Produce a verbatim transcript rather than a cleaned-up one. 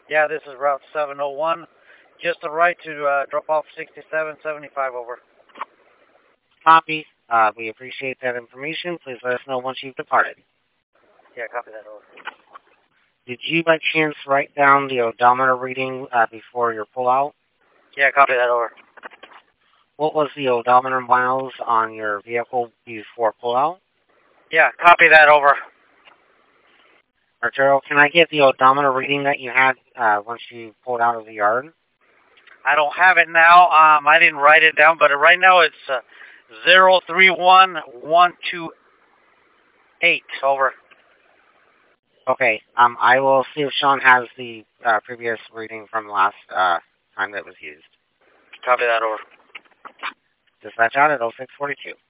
Yeah, this is Route seven oh one. Just the right to uh, drop off sixty-seven seventy-five over. Copy. Uh, we appreciate that information. Please let us know once you've departed. Yeah, copy that over. Did you by chance write down the odometer reading uh, before your pullout? Yeah, copy that over. What was the odometer miles on your vehicle before pullout? Yeah, copy that over. Arturo, can I get the odometer reading that you had uh, once you pulled out of the yard? I don't have it now. Um, I didn't write it down, but right now it's uh, zero three one one two eight. Over. Okay. Um, I will see if Sean has the uh, previous reading from last uh, time that was used. Copy that over. Dispatch out at oh six forty-two.